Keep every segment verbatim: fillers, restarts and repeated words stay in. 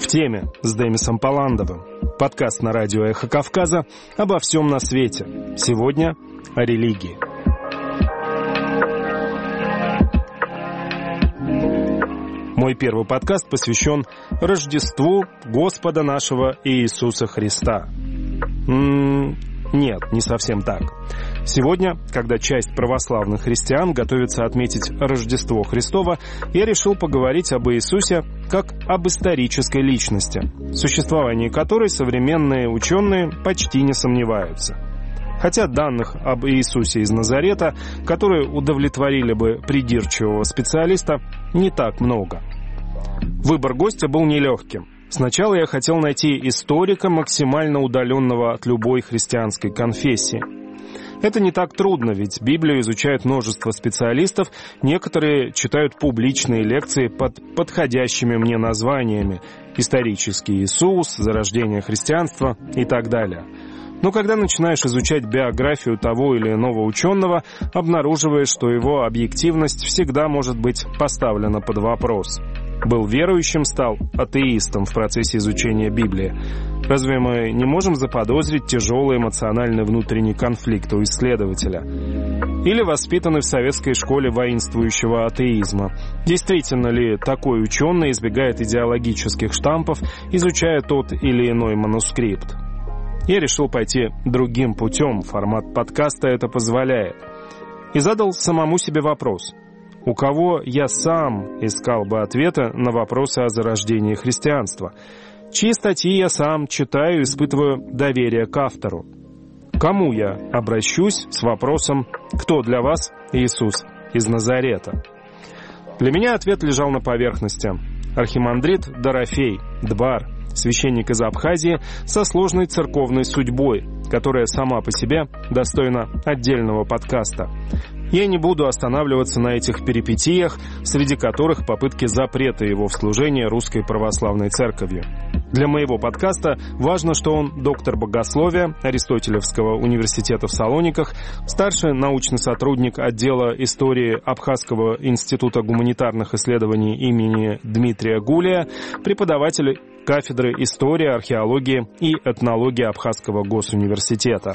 теме с Демисом Палландовым. Подкаст на радио «Эхо Кавказа» обо всем на свете. Сегодня о религии. Мой первый подкаст посвящен Рождеству Господа нашего Иисуса Христа. М-м- нет, не совсем так. Сегодня, когда часть православных христиан готовится отметить Рождество Христово, я решил поговорить об Иисусе как об исторической личности, в существовании которой современные ученые почти не сомневаются. Хотя данных об Иисусе из Назарета, которые удовлетворили бы придирчивого специалиста, не так много. Выбор гостя был нелегким. Сначала я хотел найти историка, максимально удаленного от любой христианской конфессии. Это не так трудно, ведь Библию изучают множество специалистов, некоторые читают публичные лекции под подходящими мне названиями «Исторический Иисус», «Зарождение христианства» и так далее. Но когда начинаешь изучать биографию того или иного ученого, обнаруживаешь, что его объективность всегда может быть поставлена под вопрос. Был верующим, стал атеистом в процессе изучения Библии. Разве мы не можем заподозрить тяжелый эмоциональный внутренний конфликт у исследователя? Или воспитанный в советской школе воинствующего атеизма? Действительно ли такой ученый избегает идеологических штампов, изучая тот или иной манускрипт? Я решил пойти другим путем, формат подкаста это позволяет. И задал самому себе вопрос. У кого я сам искал бы ответы на вопросы о зарождении христианства? Чьи статьи я сам читаю, испытываю доверие к автору? Кому я обращусь с вопросом «Кто для вас Иисус из Назарета?» Для меня ответ лежал на поверхности. Архимандрит Дорофей, Дбар, священник из Абхазии со сложной церковной судьбой, которая сама по себе достойна отдельного подкаста. Я не буду останавливаться на этих перипетиях, среди которых попытки запрета его в служение Русской Православной Церковью. Для моего подкаста важно, что он доктор богословия Аристотелевского университета в Салониках, старший научный сотрудник отдела истории Абхазского института гуманитарных исследований имени Дмитрия Гулия, преподаватель кафедры истории, археологии и этнологии Абхазского госуниверситета.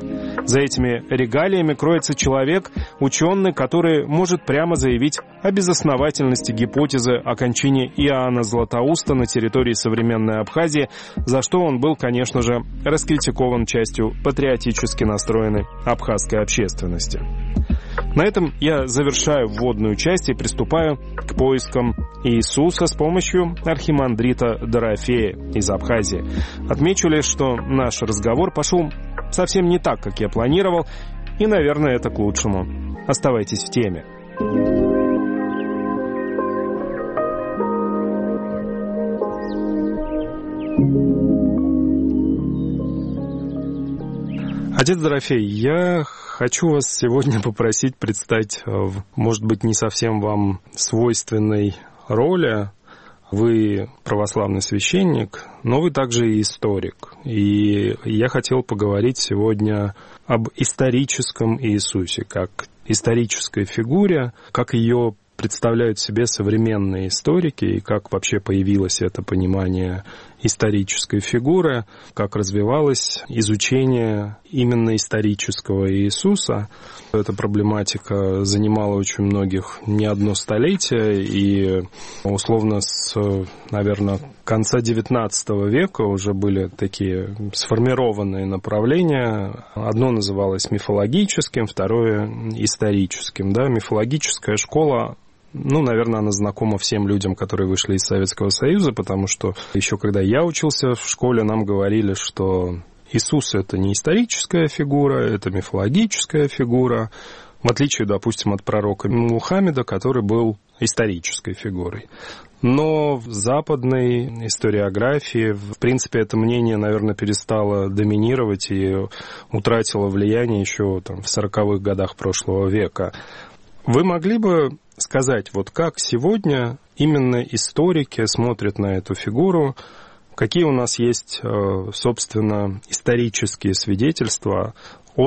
За этими регалиями кроется человек, ученый, который может прямо заявить о безосновательности гипотезы о кончине Иоанна Златоуста на территории современной Абхазии, за что он был, конечно же, раскритикован частью патриотически настроенной абхазской общественности. На этом я завершаю вводную часть и приступаю к поискам Иисуса с помощью архимандрита Дорофея из Абхазии. Отмечу лишь, что наш разговор пошел совсем не так, как я планировал, и, наверное, это к лучшему. Оставайтесь в теме. Отец Дорофей, я хочу вас сегодня попросить предстать в, может быть, не совсем вам свойственной роли. Вы православный священник, но вы также и историк. И я хотел поговорить сегодня об историческом Иисусе, как исторической фигуре, как ее представляют себе современные историки и как вообще появилось это понимание исторической фигуры, как развивалось изучение именно исторического Иисуса. Эта проблематика занимала очень многих не одно столетие, и условно с, наверное, конца девятнадцатого века уже были такие сформированные направления. Одно называлось мифологическим, второе историческим. Да? Мифологическая школа, ну, наверное, она знакома всем людям, которые вышли из Советского Союза, потому что еще когда я учился в школе, нам говорили, что Иисус — это не историческая фигура, это мифологическая фигура, в отличие, допустим, от пророка Мухаммеда, который был исторической фигурой. Но в западной историографии, в принципе, это мнение, наверное, перестало доминировать и утратило влияние еще там, в сороковых годах прошлого века. Вы могли бы сказать, вот как сегодня именно историки смотрят на эту фигуру, какие у нас есть, собственно, исторические свидетельства о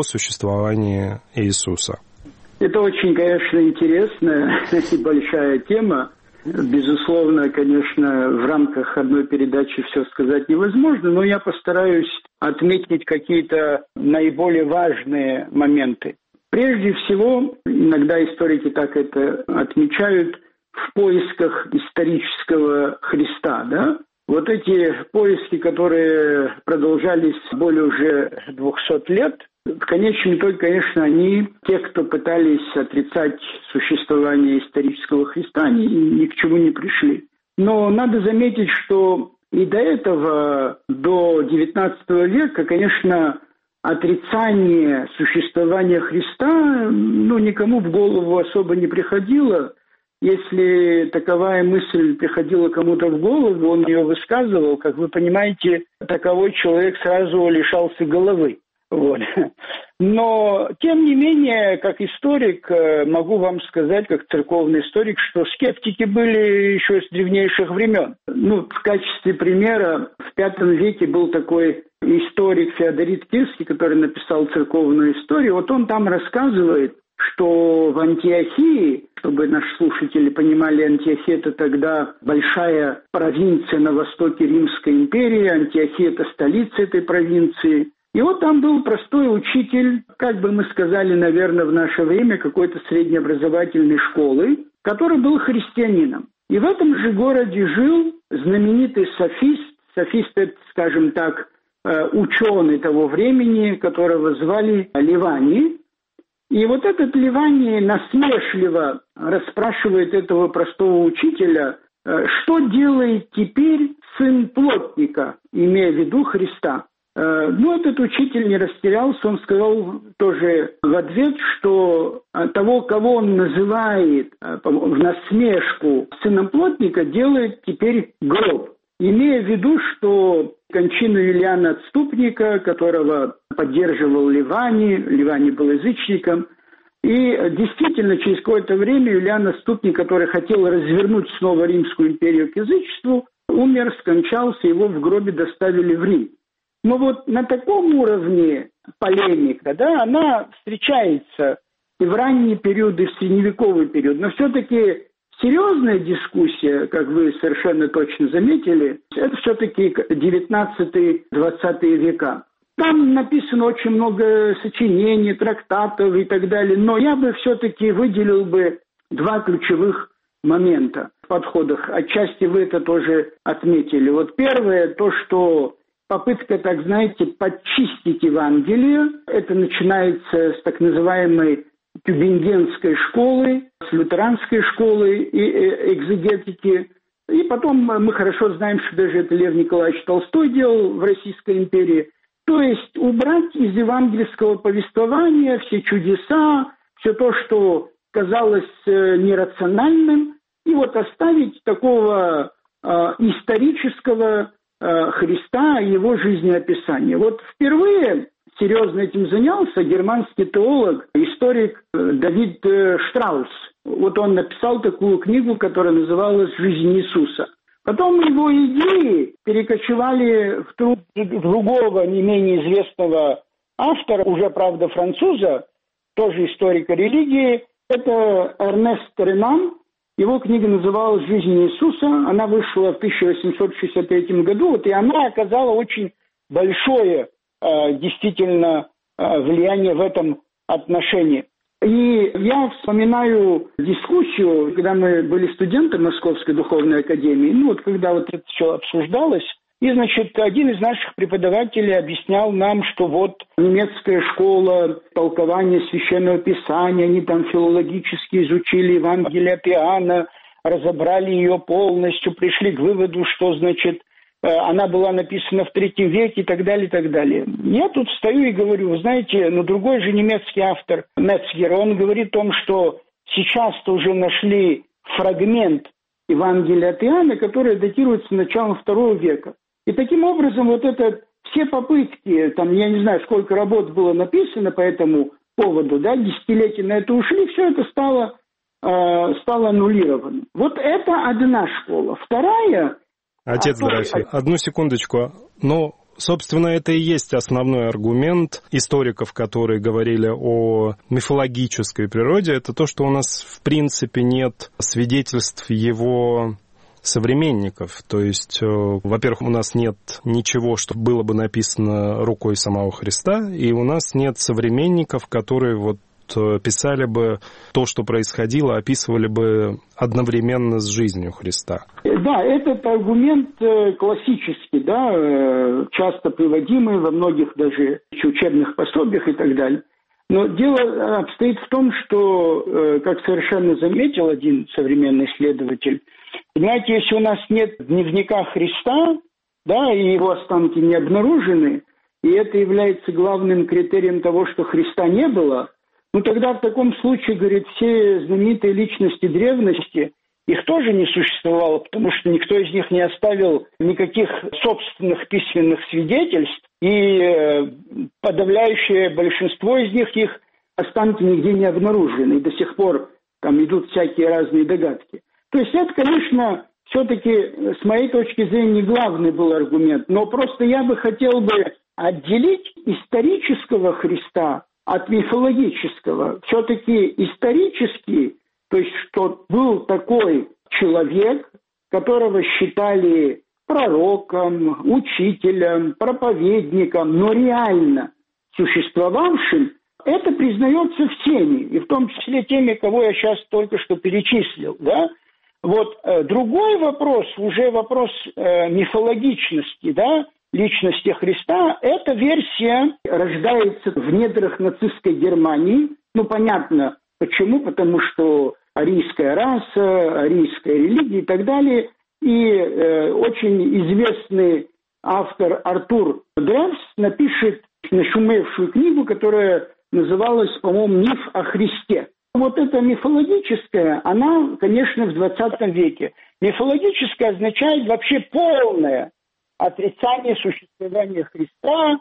существовании Иисуса? Это очень, конечно, интересная и большая тема. безусловно, конечно, в рамках одной передачи все сказать невозможно, но я постараюсь отметить какие-то наиболее важные моменты. Прежде всего, иногда историки так это отмечают, в поисках исторического Христа, да? Вот эти поиски, которые продолжались более уже двухсот лет, в конечном итоге, конечно, они, те, кто пытались отрицать существование исторического Христа, они ни к чему не пришли. Но надо заметить, что и до этого, до девятнадцатого века, конечно, отрицание существования Христа, ну, никому в голову особо не приходило. Если таковая мысль приходила кому-то в голову, он ее высказывал, как вы понимаете, таковой человек сразу лишался головы. Вот. Но, тем не менее, как историк, могу вам сказать, как церковный историк, что скептики были еще с древнейших времен. Ну, в качестве примера, в пятом веке был такой историк Феодорит Кирский, который написал церковную историю. Вот он там рассказывает, что в Антиохии, чтобы наши слушатели понимали, Антиохия – это тогда большая провинция на востоке Римской империи, Антиохия – это столица этой провинции. И вот там был простой учитель, как бы мы сказали, наверное, в наше время, какой-то среднеобразовательной школы, который был христианином. И в этом же городе жил знаменитый софист, софист – это, скажем так, ученый того времени, которого звали Ливаний. И вот этот Ливаний насмешливо расспрашивает этого простого учителя, что делает теперь сын плотника, имея в виду Христа. Ну, этот учитель не растерялся, он сказал тоже в ответ, что того, кого он называет в насмешку сыном плотника, делает теперь гроб. Имея в виду, что кончину Юлиана Отступника, которого поддерживал Ливаний, Ливаний был язычником, и действительно через какое-то время Юлиан Отступник, который хотел развернуть снова Римскую империю к язычеству, умер, скончался, его в гробе доставили в Рим. Но вот на таком уровне полемика, да, она встречается и в ранние периоды, и в средневековый период, но все-таки серьезная дискуссия, как вы совершенно точно заметили, это все-таки девятнадцатый-двадцатый века. Там написано очень много сочинений, трактатов и так далее, но я бы все-таки выделил бы два ключевых момента в подходах. Отчасти вы это тоже отметили. Вот первое, то, что попытка, так знаете, подчистить Евангелие, это начинается с так называемой тюбингенской школы, с лютеранской школы и экзегетики. И потом мы хорошо знаем, что даже это Лев Николаевич Толстой делал в Российской империи. То есть убрать из евангельского повествования все чудеса, все то, что казалось нерациональным, и вот оставить такого э, исторического э, Христа и его жизнеописание. Вот впервые серьезно этим занялся германский теолог, историк Давид Штраус. Вот он написал такую книгу, которая называлась «Жизнь Иисуса». Потом его идеи перекочевали в труд другого, не менее известного автора, уже, правда, француза, тоже историка религии. Это Эрнест Ренан. Его книга называлась «Жизнь Иисуса». Она вышла в тысяча восемьсот шестьдесят третьем году, вот, и она оказала очень большое э, действительно э, влияние в этом отношении. И я вспоминаю дискуссию, когда мы были студенты Московской духовной академии, ну вот когда вот это все обсуждалось, и, значит, один из наших преподавателей объяснял нам, что вот немецкая школа толкования Священного Писания, они там филологически изучили Евангелие от Иоанна, разобрали ее полностью, пришли к выводу, что, значит, она была написана в третьем веке и так далее, и так далее. Я тут стою и говорю, вы знаете, ну другой же немецкий автор, Мецгер, он говорит о том, что сейчас-то уже нашли фрагмент Евангелия от Иоанна, который датируется началом второго века. И таким образом вот это все попытки, там я не знаю, сколько работ было написано по этому поводу, да, десятилетия на это ушли, все это стало, э, стало аннулировано. Вот это одна школа. Вторая... Отец Дорофей, одну секундочку. Ну, Собственно, это и есть основной аргумент историков, которые говорили о мифологической природе. Это то, что у нас, в принципе, нет свидетельств его современников. То есть, во-первых, у нас нет ничего, что было бы написано рукой самого Христа, и у нас нет современников, которые вот писали бы то, что происходило, описывали бы одновременно с жизнью Христа. Да, этот аргумент классический, да, часто приводимый во многих даже учебных пособиях и так далее. Но дело обстоит в том, что, как совершенно заметил один современный исследователь, понимаете, если у нас нет дневника Христа, да, и его останки не обнаружены, и это является главным критерием того, что Христа не было, ну, тогда в таком случае, говорит, все знаменитые личности древности, их тоже не существовало, потому что никто из них не оставил никаких собственных письменных свидетельств, и подавляющее большинство из них, их останки нигде не обнаружены, и до сих пор там идут всякие разные догадки. То есть это, конечно, все-таки, с моей точки зрения, не главный был аргумент, но просто я бы хотел бы отделить исторического Христа от мифологического. Все-таки исторический, то есть что был такой человек, которого считали пророком, учителем, проповедником, но реально существовавшим, это признается всеми, и в том числе теми, кого я сейчас только что перечислил. Да? Вот э, другой вопрос, уже вопрос э, мифологичности, да, личности Христа, эта версия рождается в недрах нацистской Германии. Ну, понятно, почему, потому что арийская раса, арийская религия и так далее. И э, очень известный автор Артур Древс напишет нашумевшую книгу, которая называлась, по-моему, «Миф о Христе». Вот эта мифологическая, она, конечно, в двадцатом веке. Мифологическая означает вообще полное отрицание существования Христа,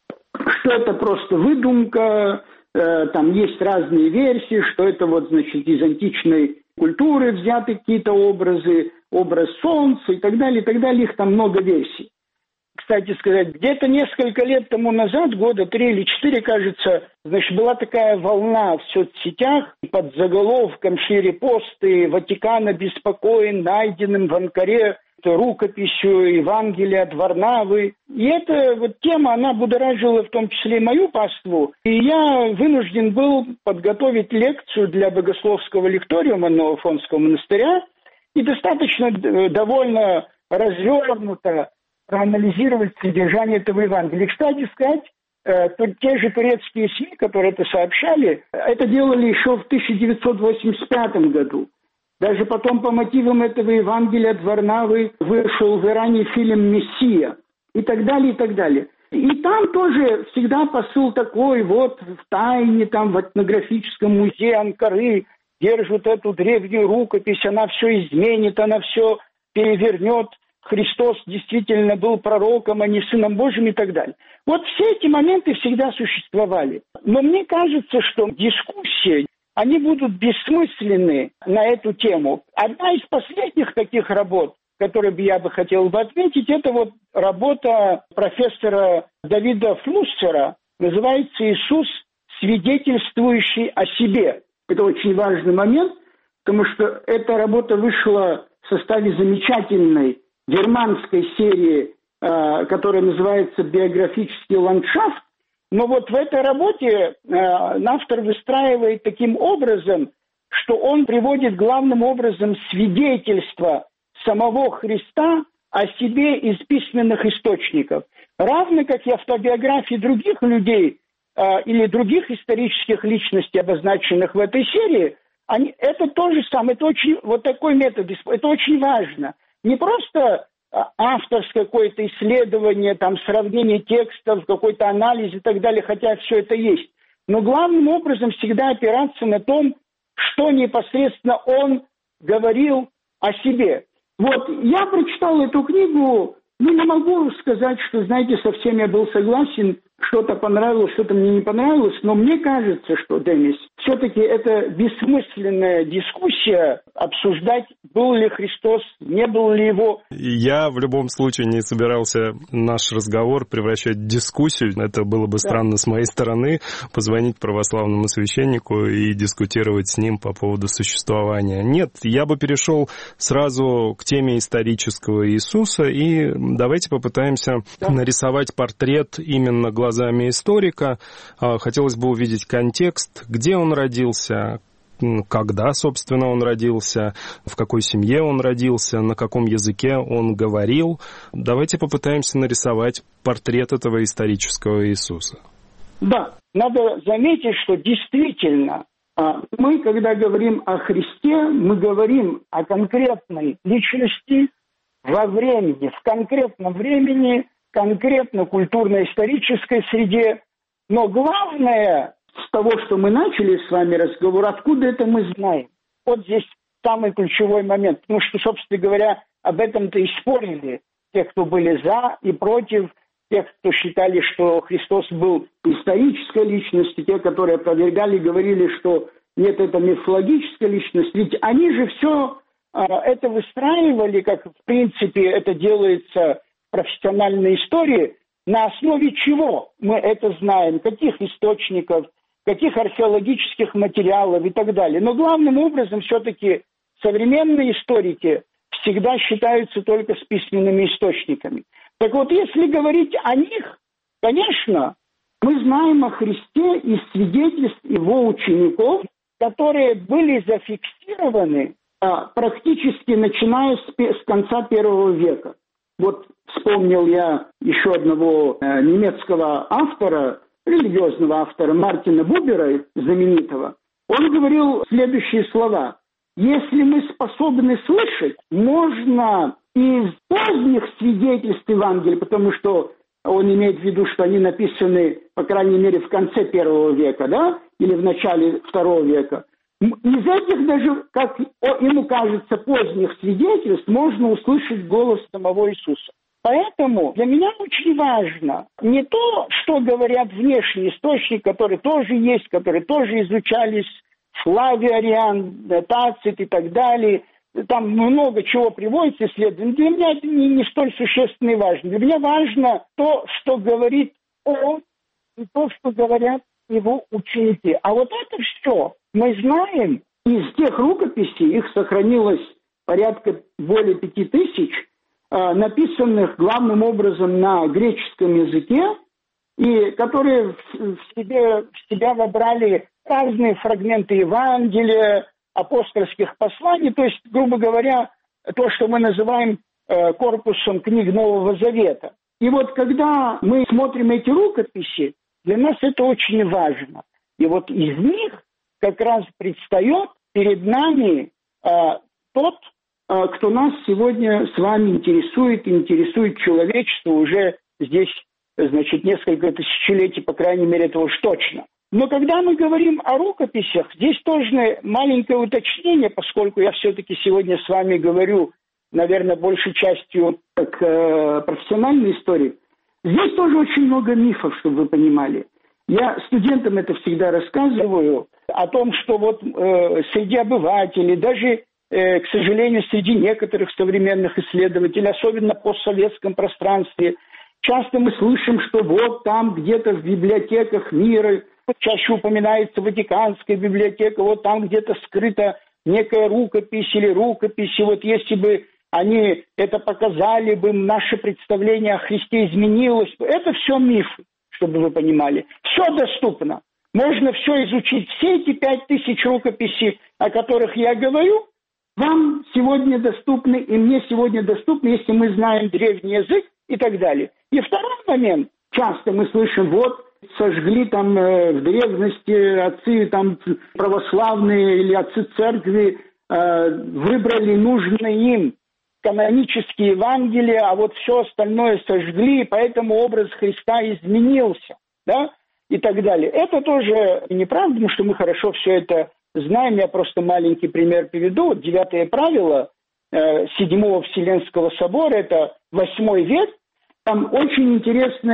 что это просто выдумка, э, там есть разные версии, что это вот, значит, из античной культуры взяты какие-то образы, образ солнца и так далее, и так далее, их там много версий. Кстати сказать, где-то несколько лет тому назад, года три или четыре, кажется, значит, была такая волна в соцсетях, под заголовком шли репосты «Ватикан обеспокоен найденным в Анкаре рукописью Евангелия от Варнавы». И эта вот тема, она будоражила в том числе и мою паству. И я вынужден был подготовить лекцию для богословского лекториума Новоафонского монастыря и достаточно довольно развернуто проанализировать содержание этого Евангелия. Кстати сказать, э, те же турецкие СМИ, которые это сообщали, это делали еще в тысяча девятьсот восемьдесят пятом году. Даже потом по мотивам этого Евангелия от Варнавы вышел в Иране фильм «Мессия» и так далее, и так далее. И там тоже всегда посыл такой, вот в тайне, там в этнографическом музее Анкары держат эту древнюю рукопись, она все изменит, она все перевернет. Христос действительно был пророком, а не Сыном Божьим и так далее. Вот все эти моменты всегда существовали. Но мне кажется, что дискуссии, они будут бессмысленны на эту тему. Одна из последних таких работ, которую я бы хотел бы отметить, это вот работа профессора Давида Флуссера, называется «Иисус, свидетельствующий о себе». Это очень важный момент, потому что эта работа вышла в составе замечательной германской серии, которая называется «Биографический ландшафт». Но вот в этой работе автор выстраивает таким образом, что он приводит главным образом свидетельство самого Христа о себе из письменных источников. Равно как и автобиографии других людей или других исторических личностей, обозначенных в этой серии, они, это то же самое, это очень, вот такой метод, это очень важно. Не просто авторское какое-то исследование, там, сравнение текстов, какой-то анализ и так далее, хотя все это есть. Но главным образом всегда опираться на том, что непосредственно он говорил о себе. Вот я прочитал эту книгу, ну не могу сказать, что, знаете, совсем я был согласен что-то понравилось, что-то мне не понравилось, но мне кажется, что, Денис, все-таки это бессмысленная дискуссия обсуждать, был ли Христос, не был ли его. Я в любом случае не собирался наш разговор превращать в дискуссию. Это было бы Да. странно с моей стороны, позвонить православному священнику и дискутировать с ним по поводу существования. Нет, я бы перешел сразу к теме исторического Иисуса, и давайте попытаемся да. нарисовать портрет именно глазами историка. Хотелось бы увидеть контекст, где он родился, когда, собственно, он родился, в какой семье он родился, на каком языке он говорил. Давайте попытаемся нарисовать портрет этого исторического Иисуса. Да, надо заметить, что действительно мы, когда говорим о Христе, мы говорим о конкретной личности во времени, в конкретном времени, конкретно культурно-исторической среде. Но главное, с того, что мы начали с вами разговор, откуда это мы знаем? Вот здесь самый ключевой момент. Потому что, собственно говоря, об этом-то и спорили те, кто были за и против, те, кто считали, что Христос был исторической личностью, те, которые опровергали, говорили, что нет, это мифологическая личность. Ведь они же все это выстраивали, как в принципе это делается в профессиональной истории, на основе чего мы это знаем, каких источников, каких археологических материалов и так далее. Но главным образом все-таки современные историки всегда считаются только с письменными источниками. Так вот, если говорить о них, конечно, мы знаем о Христе из свидетельств его учеников, которые были зафиксированы а, практически начиная с, с конца первого века. Вот вспомнил я еще одного э, немецкого автора, религиозного автора Мартина Бубера, знаменитого. Он говорил следующие слова. Если мы способны слышать, можно из поздних свидетельств Евангелия, потому что он имеет в виду, что они написаны, по крайней мере, в конце первого века, да, или в начале второго века, из этих даже, как ему кажется, поздних свидетельств можно услышать голос самого Иисуса. Поэтому для меня очень важно не то, что говорят внешние источники, которые тоже есть, которые тоже изучались, Флавий Ариан, Тацит и так далее. Там много чего приводится исследований. Для меня это не, не столь существенно и важно. Для меня важно то, что говорит он, и то, что говорят его ученики. А вот это все мы знаем из тех рукописей, их сохранилось порядка более пяти тысяч, написанных главным образом на греческом языке, и которые в, себе, в себя вобрали разные фрагменты Евангелия, апостольских посланий, то есть, грубо говоря, то, что мы называем э, корпусом книг Нового Завета. И вот когда мы смотрим эти рукописи, для нас это очень важно. И вот из них как раз предстает перед нами э, тот, э, кто нас сегодня с вами интересует, интересует человечество уже здесь, значит, несколько тысячелетий, по крайней мере, это уж точно. Но когда мы говорим о рукописях, здесь тоже маленькое уточнение, поскольку я все-таки сегодня с вами говорю, наверное, большей частью как э, профессиональной истории. Здесь тоже очень много мифов, чтобы вы понимали. Я студентам это всегда рассказываю, о том, что вот э, среди обывателей, даже, э, к сожалению, среди некоторых современных исследователей, особенно в постсоветском пространстве, часто мы слышим, что вот там где-то в библиотеках мира, чаще упоминается Ватиканская библиотека, вот там где-то скрыта некая рукопись или рукописи, вот если бы они это показали бы, наше представление о Христе изменилось. Это все мифы, чтобы вы понимали. Все доступно. Можно все изучить. Все эти пять тысяч рукописей, о которых я говорю, вам сегодня доступны, и мне сегодня доступны, если мы знаем древний язык и так далее. И второй момент. Часто мы слышим, вот, сожгли там э, в древности отцы там православные или отцы церкви, э, выбрали нужные им канонические Евангелия, а вот все остальное сожгли, и поэтому образ Христа изменился, да, и так далее. Это тоже неправда, потому что мы хорошо все это знаем. Я просто маленький пример приведу. Вот девятое правило э, Седьмого Вселенского собора, это восьмой век. Там очень интересный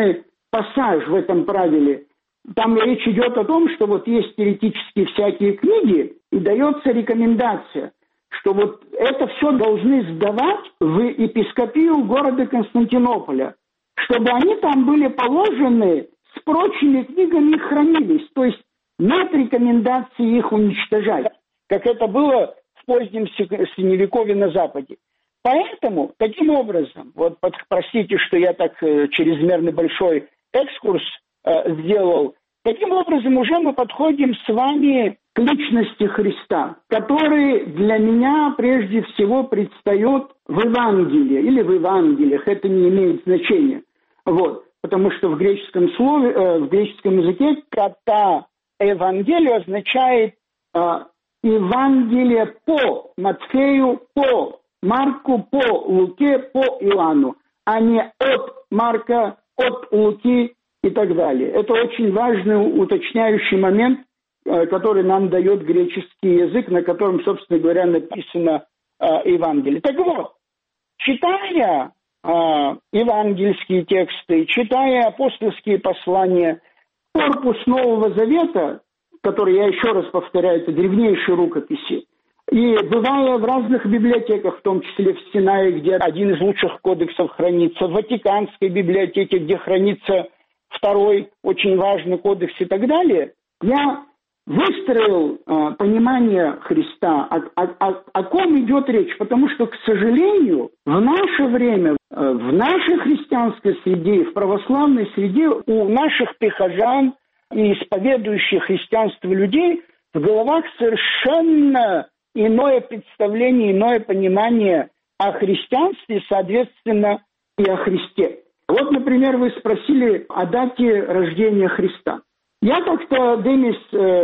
пассаж в этом правиле. Там речь идет о том, что вот есть теоретические всякие книги, и дается рекомендация, что вот это все должны сдавать в епископию города Константинополя, чтобы они там были положены с прочими книгами и хранились. То есть нет рекомендации их уничтожать, как это было в позднем Средневековье на Западе. Поэтому, таким образом, вот простите, что я так э, чрезмерно большой экскурс э, сделал, таким образом уже мы подходим с вами к личности Христа, который для меня прежде всего предстает в Евангелии или в Евангелиях, это не имеет значения. Вот, потому что в греческом слове, э, в греческом языке ката Евангелие означает э, Евангелие по Матфею, по Марку, по Луке, по Иоанну, а не от Марка, от Луки и так далее. Это очень важный уточняющий момент, который нам дает греческий язык, на котором, собственно говоря, написано э, Евангелие. Так вот, читая э, евангельские тексты, читая апостольские послания, корпус Нового Завета, который, я еще раз повторяю, это древнейшие рукописи, и бывая в разных библиотеках, в том числе в Синае, где один из лучших кодексов хранится, в Ватиканской библиотеке, где хранится второй очень важный кодекс и так далее, я выстроил э, понимание Христа, о, о, о, о ком идет речь, потому что, к сожалению, в наше время, э, в нашей христианской среде, в православной среде у наших прихожан и исповедующих христианство людей в головах совершенно иное представление, иное понимание о христианстве, соответственно, и о Христе. Вот, например, вы спросили о дате рождения Христа. Я как-то, Денис,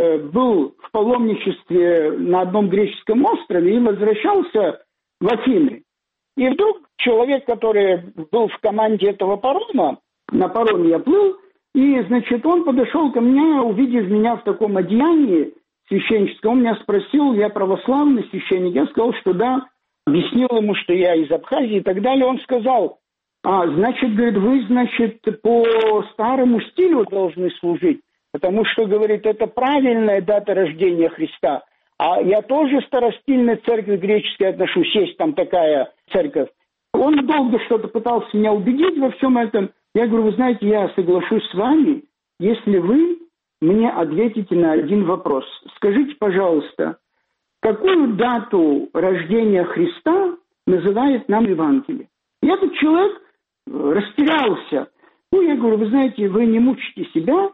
был в паломничестве на одном греческом острове и возвращался в Афины. И вдруг человек, который был в команде этого парома, на пароме я плыл, и, значит, он подошел ко мне, увидев меня в таком одеянии священническом, он меня спросил, я православный священник, я сказал, что да, объяснил ему, что я из Абхазии и так далее. Он сказал, а, значит, говорит, вы, значит, по старому стилю должны служить, потому что, говорит, это правильная дата рождения Христа. А я тоже старостильной церкви греческой отношусь, есть там такая церковь. Он долго что-то пытался меня убедить во всем этом. Я говорю, вы знаете, я соглашусь с вами, если вы мне ответите на один вопрос. Скажите, пожалуйста, какую дату рождения Христа называет нам Евангелие? И этот человек растерялся. Ну, я говорю, вы знаете, вы не мучите себя,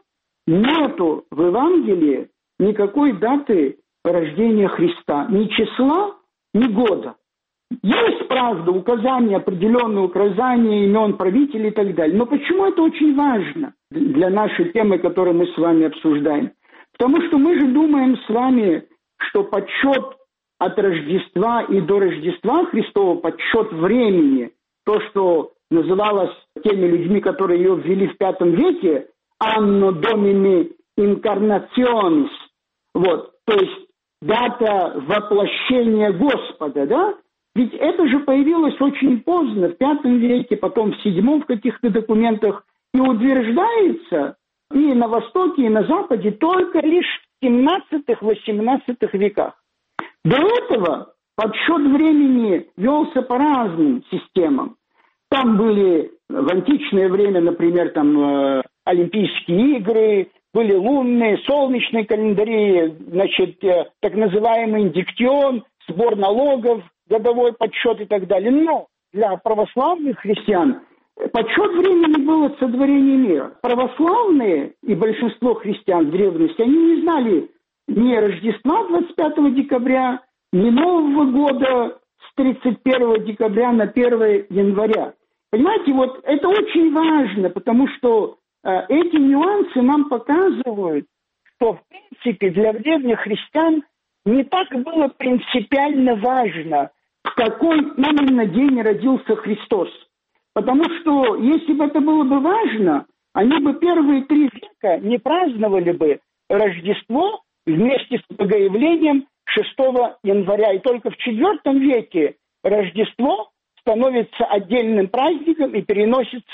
нету в Евангелии никакой даты рождения Христа, ни числа, ни года. Есть, правда, указания, определенные указания, имен правителей и так далее. Но почему это очень важно для нашей темы, которую мы с вами обсуждаем? Потому что мы же думаем с вами, что подсчет от Рождества и до Рождества Христова, подсчет времени, то, что называлось теми людьми, которые ее ввели в пятом веке, «Anno Domini Incarnationis», вот, то есть дата воплощения Господа, да? Ведь это же появилось очень поздно, в пятом веке, потом в седьмом в каких-то документах, и утверждается и на Востоке, и на Западе только лишь в семнадцатом-восемнадцатом веках. До этого подсчет времени велся по разным системам. Там были в античное время, например, там э, Олимпийские игры, были лунные, солнечные календари, значит, э, так называемый индиктион, сбор налогов, годовой подсчет и так далее. Но для православных христиан подсчет времени был от сотворения мира. Православные и большинство христиан в древности, они не знали ни Рождества двадцать пятого декабря, ни Нового года с тридцать первого декабря на первое января. Понимаете, вот это очень важно, потому что э, эти нюансы нам показывают, что в принципе для древних христиан не так было принципиально важно, в какой именно день родился Христос. Потому что, если бы это было бы важно, они бы первые три века не праздновали бы Рождество вместе с Богоявлением шестого января. И только в четвертом веке Рождество становится отдельным праздником и переносится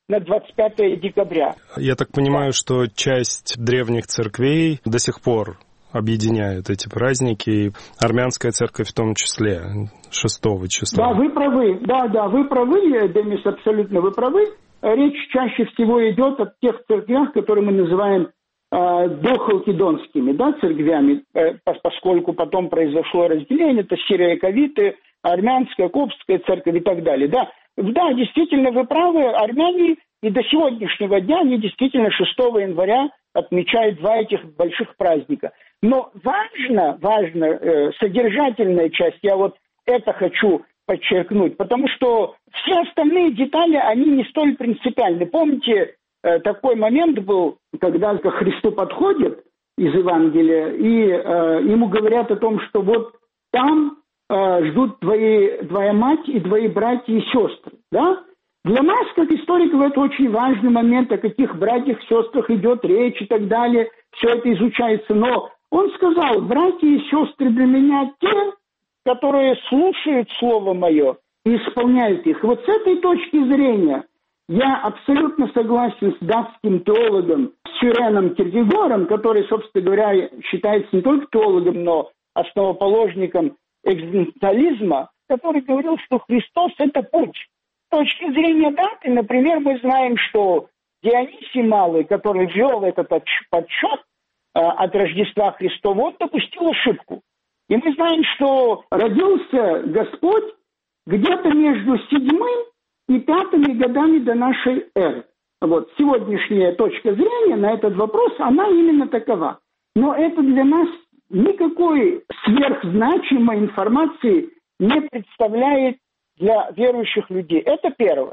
на двадцать пятое декабря. Я так понимаю, что часть древних церквей до сих пор объединяют эти праздники, и армянская церковь в том числе, шестого числа. Да, вы правы, да, да, вы правы, Демис, абсолютно вы правы. Речь чаще всего идет о тех церквях, которые мы называем э, дохалкидонскими, да, церквями, э, поскольку потом произошло разделение, это сиреяковиты, армянская, коптская церковь и так далее, да. Да, действительно, вы правы, армяне и до сегодняшнего дня, они действительно шестого января отмечают два этих больших праздника. Но важно, важно, э, содержательная часть, я вот это хочу подчеркнуть, потому что все остальные детали, они не столь принципиальны. Помните, э, такой момент был, когда ко Христу подходят из Евангелия, и э, ему говорят о том, что вот там э, ждут твои, твоя мать и твои братья и сестры, да? Для нас, как историков, это очень важный момент, о каких братьях, сестрах идет речь и так далее, все это изучается, но он сказал, братья и сестры для меня те, которые слушают Слово Мое и исполняют их. И вот с этой точки зрения я абсолютно согласен с датским теологом Сюреном Киркегором, который, собственно говоря, считается не только теологом, но основоположником экзистенциализма, который говорил, что Христос – это путь. С точки зрения даты, например, мы знаем, что Дионисий Малый, который ввел этот подсчет э, от Рождества Христова, он допустил ошибку. И мы знаем, что родился Господь где-то между седьмым и пятыми годами до нашей эры. Вот сегодняшняя точка зрения на этот вопрос, она именно такова. Но это для нас никакой сверхзначимой информации не представляет для верующих людей. Это первое.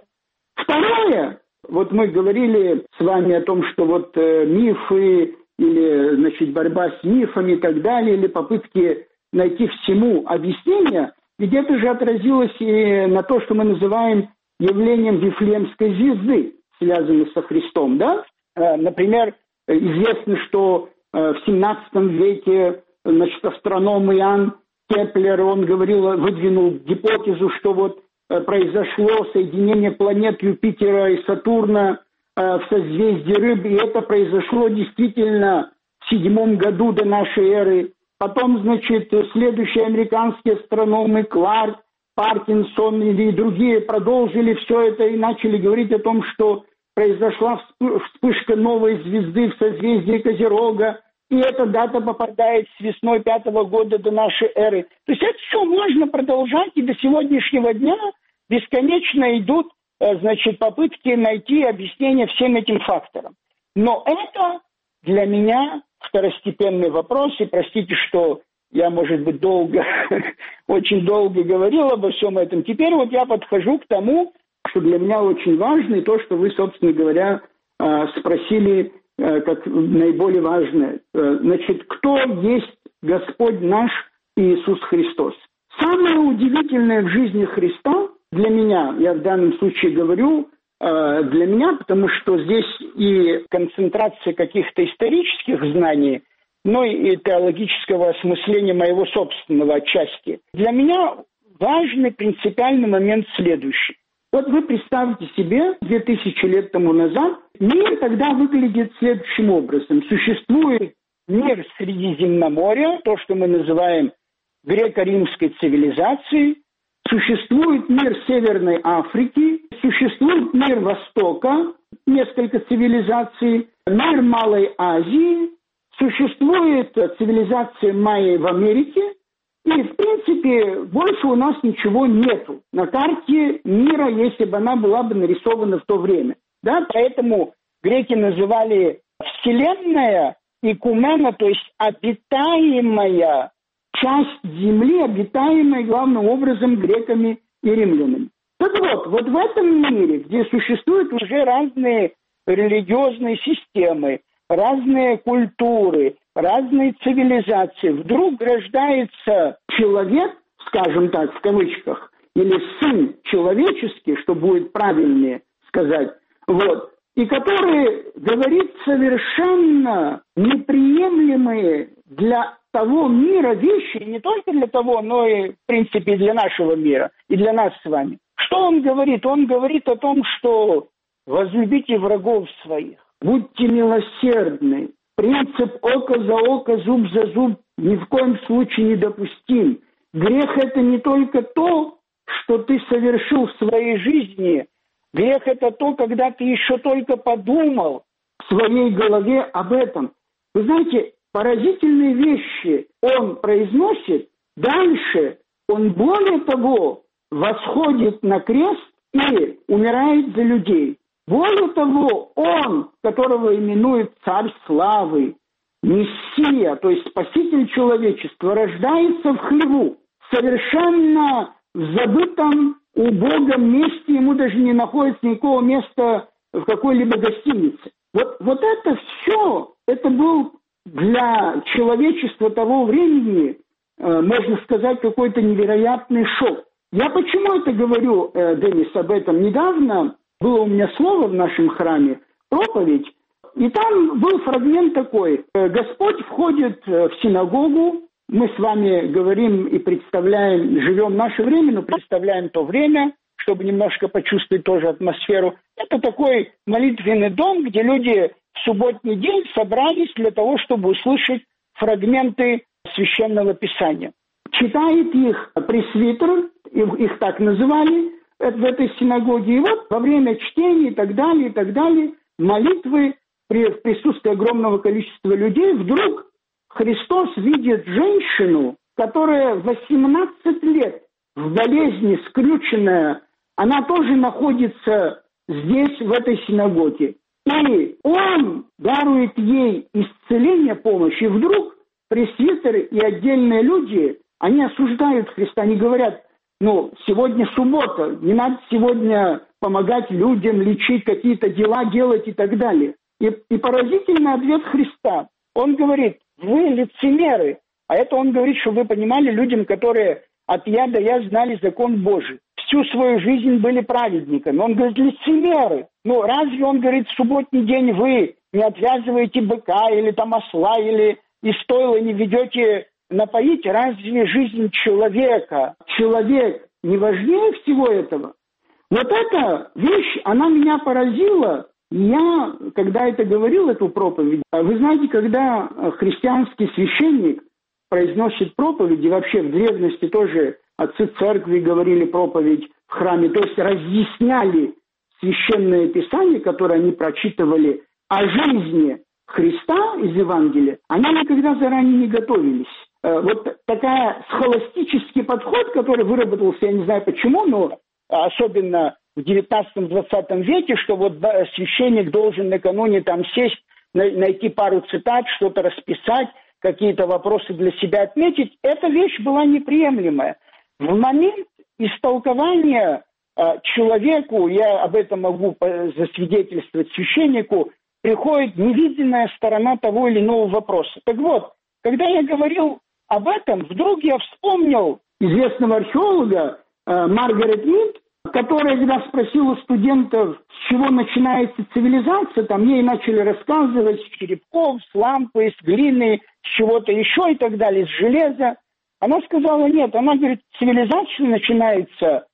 Второе, вот мы говорили с вами о том, что вот э, мифы или, значит, борьба с мифами и так далее, или попытки найти всему объяснение, ведь это же отразилось и на то, что мы называем явлением Вифлеемской звезды, связанной со Христом, да? Э, например, известно, что э, в семнадцатом веке, значит, астроном Иоанн Кеплер, он говорил, выдвинул гипотезу, что вот э, произошло соединение планет Юпитера и Сатурна э, в созвездии Рыб, и это произошло действительно в седьмом году до нашей эры. Потом, значит, следующие американские астрономы Кларк, Паркинсон и другие продолжили все это и начали говорить о том, что произошла вспышка новой звезды в созвездии Козерога, и эта дата попадает с весной пятого года до нашей эры. То есть это все можно продолжать, и до сегодняшнего дня бесконечно идут, значит, попытки найти объяснение всем этим факторам. Но это для меня второстепенный вопрос, и простите, что я, может быть, долго, очень долго говорил обо всем этом. Теперь вот я подхожу к тому, что для меня очень важно, и то, что вы, собственно говоря, спросили как наиболее важное. Значит, кто есть Господь наш Иисус Христос? Самое удивительное в жизни Христа для меня, я в данном случае говорю, для меня, потому что здесь и концентрация каких-то исторических знаний, но и теологического осмысления моего собственного отчасти. Для меня важный принципиальный момент следующий. Вот вы представьте себе, две тысячи лет тому назад, мир тогда выглядит следующим образом. Существует мир Средиземноморья, то, что мы называем греко-римской цивилизацией, существует мир Северной Африки, существует мир Востока, несколько цивилизаций, мир Малой Азии, существует цивилизация майя в Америке, и, в принципе, больше у нас ничего нету на карте мира, если бы она была бы нарисована в то время. Да? Поэтому греки называли Вселенная Икумена, то есть обитаемая часть Земли, обитаемая главным образом греками и римлянами. Так вот, вот в этом мире, где существуют уже разные религиозные системы, разные культуры, разные цивилизации, вдруг рождается человек, скажем так, в кавычках, или сын человеческий, что будет правильнее сказать, вот, и который говорит совершенно неприемлемые для того мира вещи, не только для того, но и, в принципе, для нашего мира, и для нас с вами. Что он говорит? Он говорит о том, что возлюбите врагов своих, будьте милосердны. Принцип око за око, зуб за зуб ни в коем случае недопустим. Грех – это не только то, что ты совершил в своей жизни. Грех – это то, когда ты еще только подумал в своей голове об этом. Вы знаете, поразительные вещи он произносит. Дальше он, более того, восходит на крест и умирает за людей. Более того, он, которого именуют царь славы, Мессия, то есть спаситель человечества, рождается в хлеву, совершенно в забытом у Бога месте, ему даже не находится никакого места в какой-либо гостинице. Вот, вот это все, это был для человечества того времени, э, можно сказать, какой-то невероятный шок. Я почему это говорю, э, Денис, об этом? Недавно было у меня слово в нашем храме, проповедь, и там был фрагмент такой. Господь входит в синагогу, мы с вами говорим и представляем, живем наше время, но представляем то время, чтобы немножко почувствовать тоже атмосферу. Это такой молитвенный дом, где люди в субботний день собрались для того, чтобы услышать фрагменты Священного Писания. Читает их пресвитер, их так называли, в этой синагоге. И вот во время чтения и так далее, и так далее, молитвы, при присутствии огромного количества людей, вдруг Христос видит женщину, которая восемнадцать лет в болезни скрюченная, она тоже находится здесь, в этой синагоге. И он дарует ей исцеление, помощь. И вдруг пресвитеры и отдельные люди, они осуждают Христа, они говорят: ну, сегодня суббота, не надо сегодня помогать людям, лечить, какие-то дела делать и так далее. И, и поразительный ответ Христа. Он говорит: вы лицемеры. А это он говорит, чтобы вы понимали, людям, которые от я до я знали закон Божий. Всю свою жизнь были праведниками. Он говорит: лицемеры. Ну, разве, он говорит, в субботний день вы не отвязываете быка или там осла, или из стойла не ведете напоить? Разве жизнь человека, человек не важнее всего этого? Вот эта вещь, она меня поразила. Я, когда это говорил, эту проповедь, вы знаете, когда христианский священник произносит проповеди, вообще в древности тоже отцы церкви говорили проповедь в храме, то есть разъясняли священное писание, которое они прочитывали о жизни Христа из Евангелия, они никогда заранее не готовились. Вот такая схоластический подход, который выработался, я не знаю почему, но особенно в девятнадцатом-двадцатом веке, что вот священник должен накануне там сесть, найти пару цитат, что-то расписать, какие-то вопросы для себя отметить, эта вещь была неприемлемая. В момент истолкования человеку, я об этом могу засвидетельствовать священнику, приходит невидимая сторона того или иного вопроса. Так вот, когда я говорил об этом, вдруг я вспомнил известного археолога э, Маргарет Мид, которая, когда спросила студентов, с чего начинается цивилизация, там ей начали рассказывать с черепков, с лампы, с глины, с чего-то еще и так далее, с железа. Она сказала: нет, она говорит, цивилизация начинается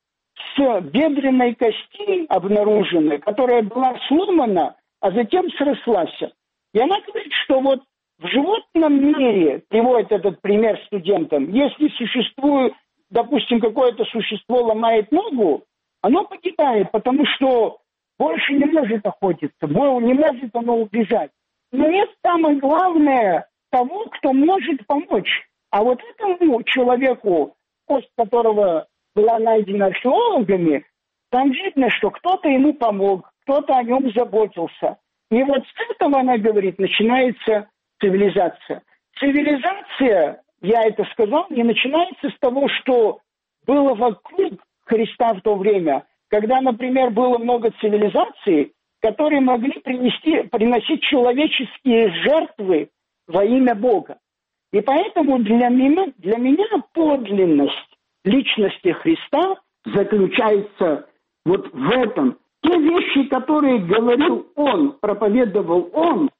с бедренной кости обнаруженной, которая была сломана, а затем срослась. И она говорит, что вот в животном мире, приводит этот пример студентам, если существует, допустим, какое-то существо ломает ногу, оно погибает, потому что больше не может охотиться, не может оно убежать. Но нет, самое главное, того, кто может помочь. А вот этому человеку, кость которого была найдена археологами, там видно, что кто-то ему помог, кто-то о нем заботился. И вот с этого, она говорит, начинается цивилизация. Цивилизация, я это сказал, не начинается с того, что было вокруг Христа в то время, когда, например, было много цивилизаций, которые могли принести, приносить человеческие жертвы во имя Бога. И поэтому для меня, для меня подлинность личности Христа заключается вот в этом. Те вещи, которые говорил Он, проповедовал Он,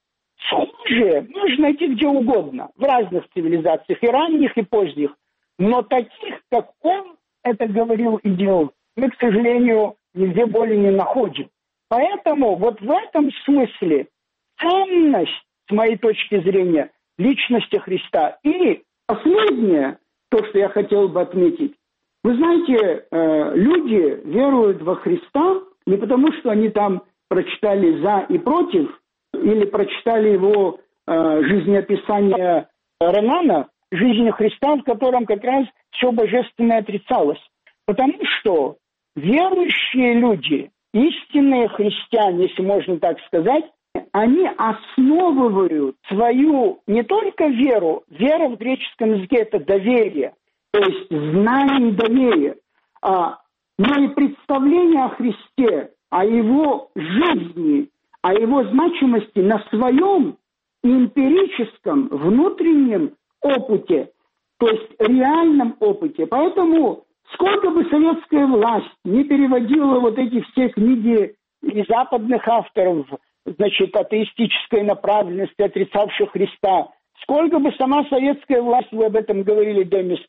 схожие можно найти где угодно, в разных цивилизациях, и ранних, и поздних. Но таких, как Он это говорил и делал, мы, к сожалению, нигде более не находим. Поэтому вот в этом смысле ценность, с моей точки зрения, личности Христа. И последнее, то, что я хотел бы отметить. Вы знаете, люди веруют во Христа не потому, что они там прочитали «за» и «против», или прочитали его жизнеописание Романа «Жизнь Христа», в котором как раз все божественное отрицалось. Потому что верующие люди, истинные христиане, если можно так сказать, они основывают свою не только веру, вера в греческом языке – это доверие, то есть знание и доверие, а, но и представление о Христе, о его жизни, о его значимости на своем эмпирическом внутреннем опыте, то есть реальном опыте. Поэтому сколько бы советская власть не переводила вот эти все книги и западных авторов, значит, атеистической направленности, отрицавших Христа, сколько бы сама советская власть, вы об этом говорили, Демис,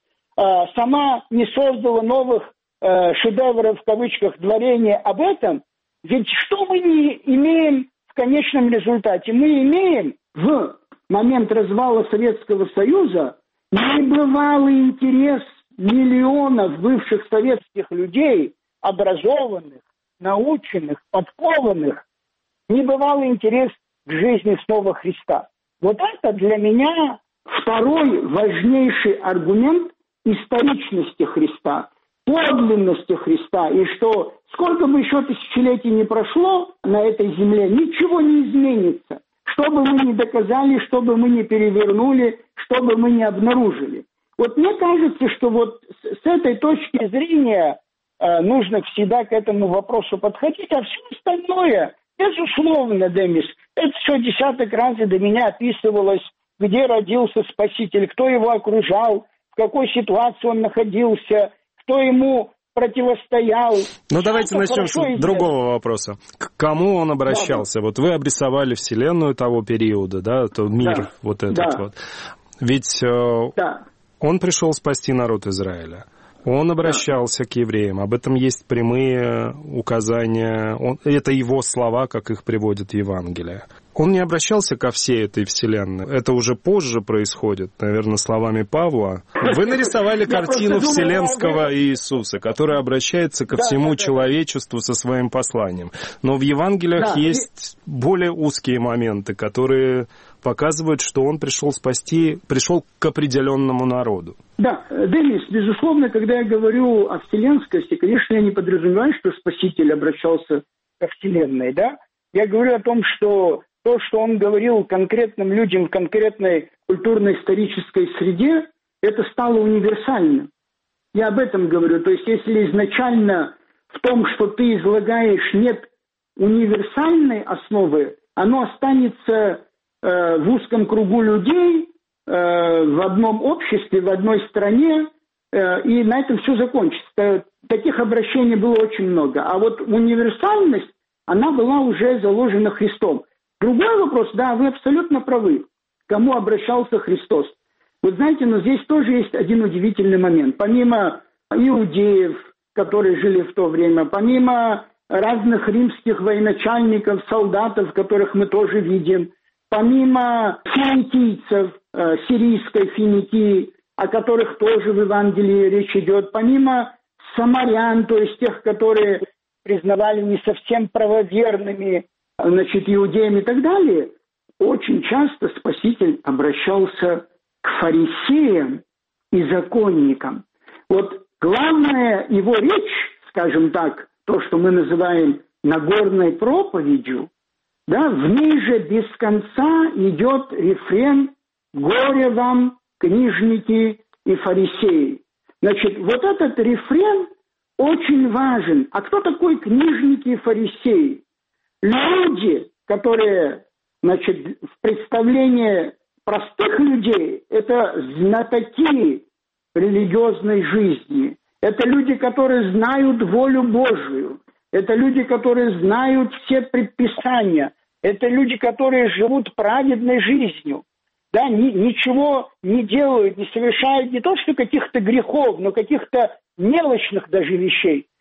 сама не создала новых шедевров, в кавычках, творения об этом, ведь что мы не имеем в конечном результате? Мы имеем в момент развала Советского Союза небывалый интерес миллионов бывших советских людей, образованных, наученных, подкованных, небывалый интерес к жизни снова Христа. Вот это для меня второй важнейший аргумент историчности Христа, подлинности Христа, и что сколько бы еще тысячелетий не прошло на этой земле, ничего не изменится. Что бы мы ни доказали, что бы мы ни перевернули, что бы мы ни обнаружили. Вот мне кажется, что вот с этой точки зрения э, нужно всегда к этому вопросу подходить, а все остальное, безусловно, Демис, это все десяток раз и до меня описывалось, где родился Спаситель, кто его окружал, в какой ситуации он находился, кто ему противостоял. Ну, давайте начнем с другого вопроса. К кому он обращался? Да, да. Вот вы обрисовали Вселенную того периода, да, то мир да, вот этот да. вот. Ведь э, да. он пришел спасти народ Израиля. Он обращался да. к евреям. Об этом есть прямые указания. Он, это его слова, как их приводит Евангелие. Он не обращался ко всей этой вселенной. Это уже позже происходит, наверное, словами Павла. Вы нарисовали картину вселенского Иисуса, который обращается ко всему человечеству со своим посланием. Но в Евангелиях есть более узкие моменты, которые показывают, что он пришел спасти, пришел к определенному народу. Да, Денис, безусловно, когда я говорю о вселенскости, конечно, я не подразумеваю, что Спаситель обращался ко Вселенной, да? Я говорю о том, что то, что он говорил конкретным людям в конкретной культурно-исторической среде, это стало универсальным. Я об этом говорю. То есть, если изначально в том, что ты излагаешь, нет универсальной основы, оно останется э, в узком кругу людей, э, в одном обществе, в одной стране, э, и на этом все закончится. Таких обращений было очень много. А вот универсальность, она была уже заложена Христом. Другой вопрос, да, вы абсолютно правы, к кому обращался Христос. Вы знаете, но здесь тоже есть один удивительный момент. Помимо иудеев, которые жили в то время, помимо разных римских военачальников, солдатов, которых мы тоже видим, помимо финикийцев, э, сирийской Финикии, о которых тоже в Евангелии речь идет, помимо самарян, то есть тех, которые признавали не совсем правоверными, значит, иудеями и так далее, очень часто Спаситель обращался к фарисеям и законникам. Вот главная его речь, скажем так, то, что мы называем Нагорной проповедью, да, в ней же без конца идет рефрен «Горе вам, книжники и фарисеи». Значит, вот этот рефрен очень важен. А кто такой книжники и фарисеи? Люди, которые, значит, в представлении простых людей, это знатоки религиозной жизни. Это люди, которые знают волю Божию. Это люди, которые знают все предписания. Это люди, которые живут праведной жизнью. Да, ни, ничего не делают, не совершают не то, что каких-то грехов, но каких-то мелочных даже вещей.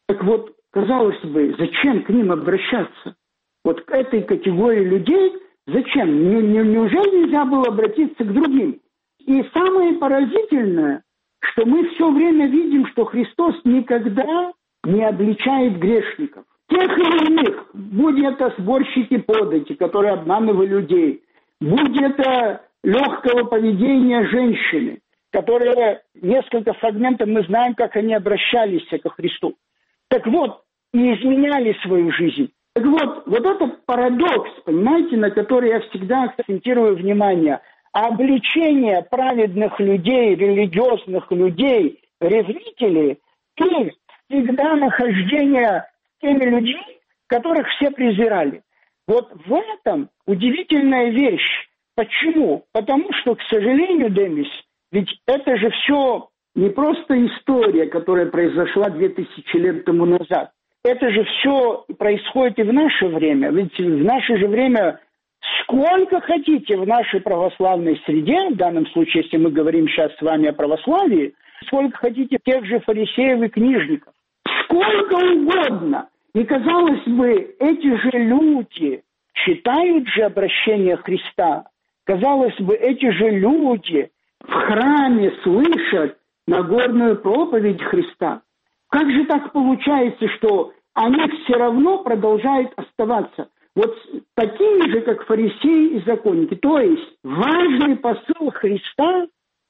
Так вот, казалось бы, зачем к ним обращаться? Вот к этой категории людей зачем? Неужели нельзя было обратиться к другим? И самое поразительное, что мы все время видим, что Христос никогда не обличает грешников. Тех или иных, будь это сборщики подати, которые обманывали людей, будь это легкого поведения женщины, которые несколько фрагментов мы знаем, как они обращались ко Христу. Так вот, и изменяли свою жизнь. Так вот, вот этот парадокс, понимаете, на который я всегда акцентирую внимание, обличение праведных людей, религиозных людей, ревнителей, и всегда нахождение с теми людьми, которых все презирали. Вот в этом удивительная вещь. Почему? Потому что, к сожалению, Демис, ведь это же все не просто история, которая произошла две тысячи лет тому назад. Это же все происходит и в наше время. Ведь в наше же время сколько хотите в нашей православной среде, в данном случае, если мы говорим сейчас с вами о православии, сколько хотите тех же фарисеев и книжников. Сколько угодно. И, казалось бы, эти же люди читают же обращение Христа. Казалось бы, эти же люди в храме слышат Нагорную проповедь Христа. Как же так получается, что они все равно продолжают оставаться вот такими же, как фарисеи и законники? То есть важный посыл Христа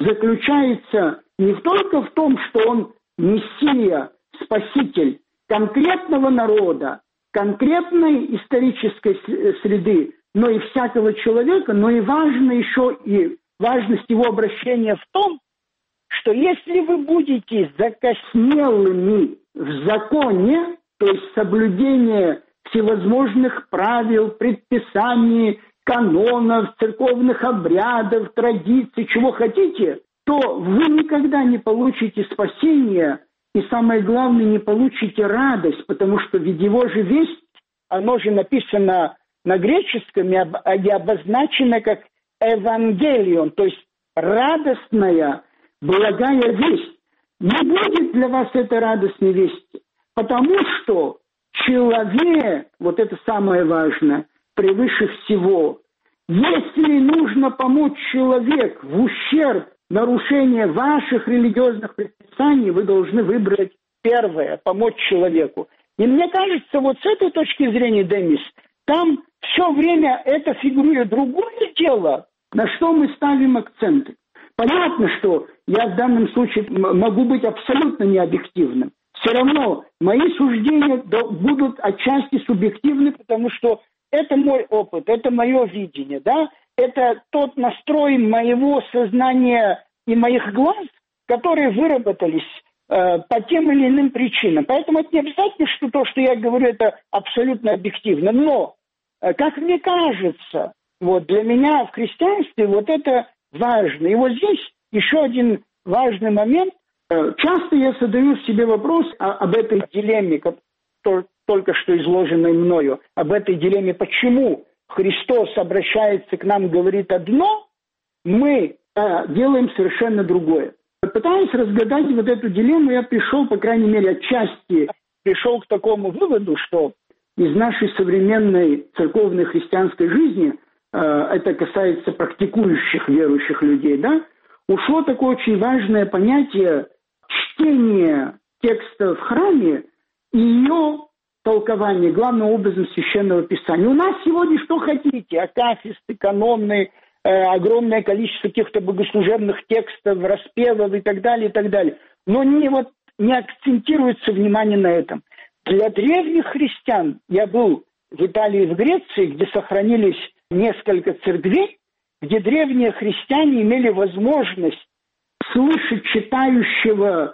заключается не только в том, что Он Мессия, Спаситель конкретного народа, конкретной исторической среды, но и всякого человека, но и важно еще и важность его обращения в том, что если вы будете закоснелыми в законе, то есть соблюдение всевозможных правил, предписаний, канонов, церковных обрядов, традиций, чего хотите, то вы никогда не получите спасения и, самое главное, не получите радость, потому что ведь его же весть, оно же написано на греческом и обозначено как «евангелион», то есть радостная, благая весть. Не будет для вас этой радостной вести, потому что человек, вот это самое важное, превыше всего. Если нужно помочь человеку в ущерб нарушения ваших религиозных предписаний, вы должны выбрать первое – помочь человеку. И мне кажется, вот с этой точки зрения, Демис, там все время это фигурирует. Другое дело, на что мы ставим акценты. Понятно, что я в данном случае могу быть абсолютно необъективным. Все равно мои суждения будут отчасти субъективны, потому что это мой опыт, это мое видение, да? Это тот настрой моего сознания и моих глаз, которые выработались э, по тем или иным причинам. Поэтому это не обязательно, что то, что я говорю, это абсолютно объективно. Но, э, как мне кажется, вот для меня в христианстве вот это важно. И вот здесь еще один важный момент. Э, часто я задаю себе вопрос о, об этой дилемме, которая только что изложенной мною, об этой дилемме, почему Христос обращается к нам, говорит одно, мы э, делаем совершенно другое. Пытаясь разгадать вот эту дилемму, я пришел, по крайней мере, отчасти пришел к такому выводу, что из нашей современной церковной христианской жизни, э, это касается практикующих верующих людей, да, ушло такое очень важное понятие чтения текста в храме и ее толкование, главным образом, Священного Писания. У нас сегодня что хотите, акафисты, каноны, э, огромное количество каких-то богослужебных текстов, распевов и так далее, и так далее. Но не, вот, не акцентируется внимание на этом. Для древних христиан, я был в Италии и в Греции, где сохранились несколько церквей, где древние христиане имели возможность слышать читающего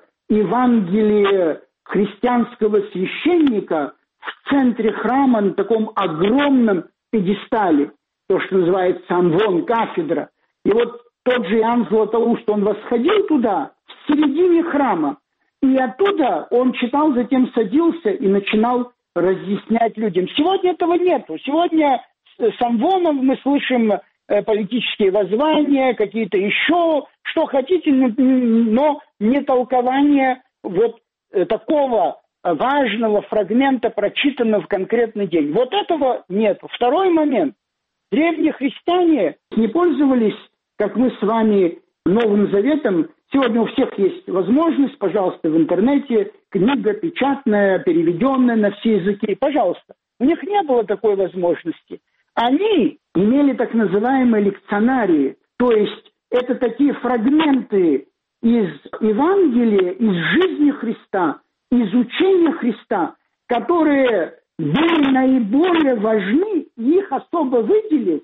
Евангелие христианского священника в центре храма на таком огромном пьедестале, то, что называется амвон, кафедра. И вот тот же Иоанн Златоуст, он восходил туда, в середине храма, и оттуда он читал, затем садился и начинал разъяснять людям. Сегодня этого нету. Сегодня с амвоном мы слышим политические воззвания, какие-то еще, что хотите, но не толкование вот такого важного фрагмента, прочитанного в конкретный день. Вот этого нет. Второй момент. Древние христиане не пользовались, как мы с вами, Новым Заветом. Сегодня у всех есть возможность, пожалуйста, в интернете, книга печатная, переведенная на все языки. Пожалуйста. У них не было такой возможности. Они имели так называемые лекционарии, то есть это такие фрагменты из Евангелия, из жизни Христа, из учения Христа, которые были наиболее важны, их особо выделить,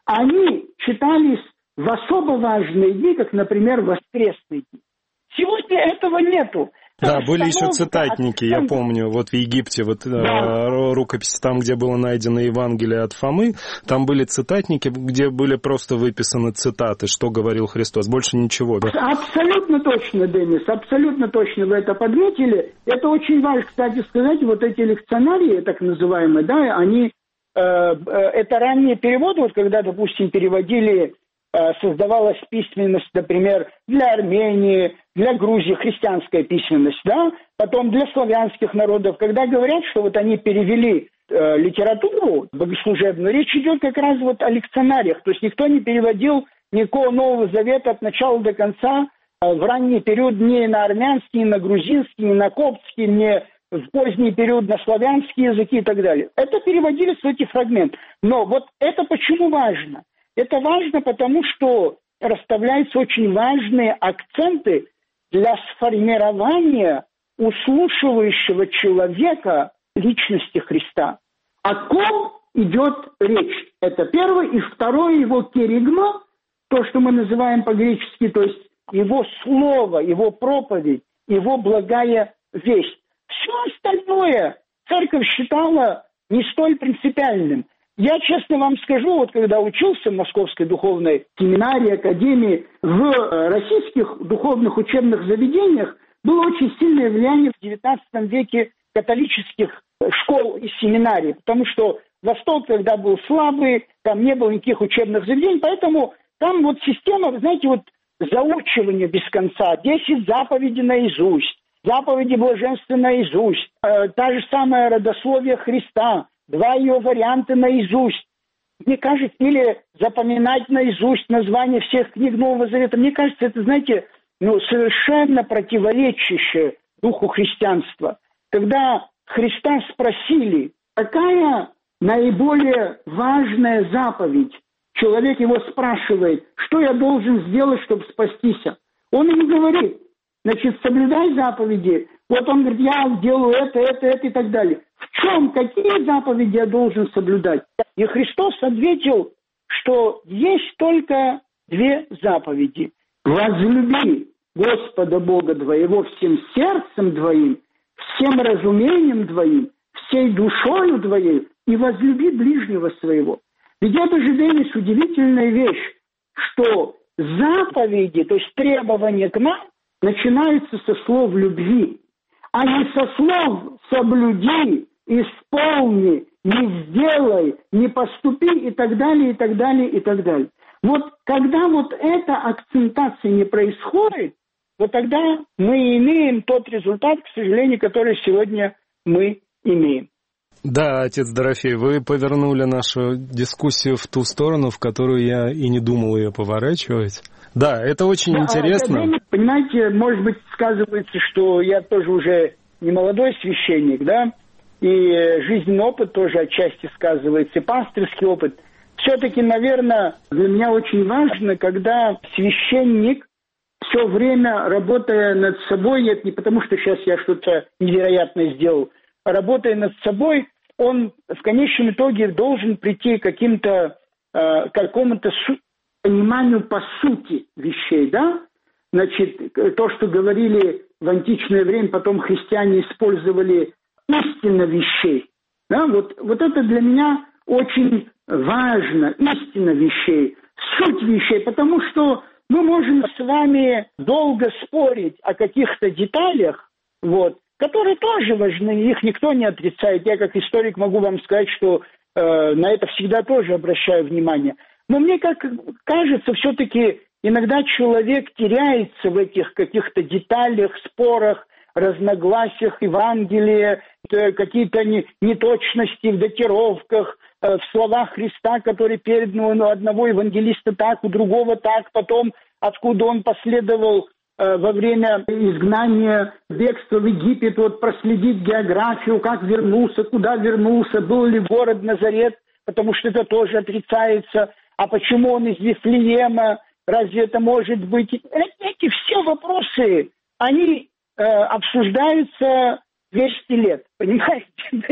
они читались в особо важные дни, как, например, воскресные дни. Сегодня этого нету. Да, были еще цитатники, я помню, вот в Египте, вот да. рукописи, там, где было найдено Евангелие от Фомы, там были цитатники, где были просто выписаны цитаты, что говорил Христос, больше ничего. Да? Абсолютно точно, Денис, абсолютно точно вы это подметили. Это очень важно, кстати, сказать, вот эти лекционарии, так называемые, да, они, э, это ранние переводы, вот когда, допустим, переводили, создавалась письменность, например, для Армении, для Грузии, христианская письменность, да, потом для славянских народов. Когда говорят, что вот они перевели э, литературу богослужебную, речь идет как раз вот о лекционариях, то есть никто не переводил никакого Нового Завета от начала до конца э, в ранний период ни на армянский, ни на грузинский, ни на коптский, ни в поздний период на славянские языки и так далее. Это переводились в эти фрагменты. Но вот это почему важно? Это важно, потому что расставляются очень важные акценты для сформирования у слушающего человека личности Христа. О ком идет речь? Это первое. И второе, его керигма, то, что мы называем по-гречески, то есть его слово, его проповедь, его благая весть. Все остальное церковь считала не столь принципиальным. Я честно вам скажу, вот когда учился в Московской духовной семинарии, академии, в российских духовных учебных заведениях было очень сильное влияние в девятнадцатом веке католических школ и семинарий, потому что Восток тогда был слабый, там не было никаких учебных заведений, поэтому там вот система, вы знаете, вот заучивания без конца, десять заповедей наизусть, заповеди блаженства наизусть, э, та же самая родословие Христа, два ее варианта наизусть. Мне кажется, или запоминать наизусть название всех книг Нового Завета. Мне кажется, это, знаете, ну, совершенно противоречащее духу христианства. Когда Христа спросили, какая наиболее важная заповедь, человек его спрашивает, что я должен сделать, чтобы спастись. Он ему говорит, значит, соблюдай заповеди. Вот он говорит, я делаю это, это, это и так далее. В чем, какие заповеди я должен соблюдать? И Христос ответил, что есть только две заповеди. Возлюби Господа Бога твоего всем сердцем твоим, всем разумением твоим, всей душою твоей, и возлюби ближнего своего. Ведь это же, Денис, удивительная вещь, что заповеди, то есть требования к нам, начинаются со слов любви, а не со слов «соблюди», «исполни», «не сделай», «не поступи» и так далее, и так далее, и так далее. Вот когда вот эта акцентация не происходит, вот тогда мы имеем тот результат, к сожалению, который сегодня мы имеем. Да, отец Дорофей, вы повернули нашу дискуссию в ту сторону, в которую я и не думал ее поворачивать. Да, это очень да, интересно. Это, понимаете, может быть, сказывается, что я тоже уже не молодой священник, да, и жизненный опыт тоже отчасти сказывается, и пастырский опыт. Все-таки, наверное, для меня очень важно, когда священник все время, работая над собой, это не потому, что сейчас я что-то невероятное сделал, а работая над собой, он в конечном итоге должен прийти к каким-то, э, какому-то су- пониманию по сути вещей, да? Значит, то, что говорили в античное время, потом христиане использовали истина вещей. Да? Вот, вот это для меня очень важно, истина вещей, суть вещей, потому что мы можем с вами долго спорить о каких-то деталях, вот, которые тоже важны, их никто не отрицает. Я как историк могу вам сказать, что э, на это всегда тоже обращаю внимание. Но мне как кажется, все-таки иногда человек теряется в этих каких-то деталях, спорах, разногласиях Евангелия, какие-то неточности в датировках, в словах Христа, которые переданы у одного евангелиста так, у другого так, потом откуда он последовал во время изгнания, бегства в Египет, вот проследить географию, как вернулся, куда вернулся, был ли город Назарет, потому что это тоже отрицается, а почему он из Вифлеема, разве это может быть? Эти все вопросы, они э, обсуждаются двести лет, понимаете?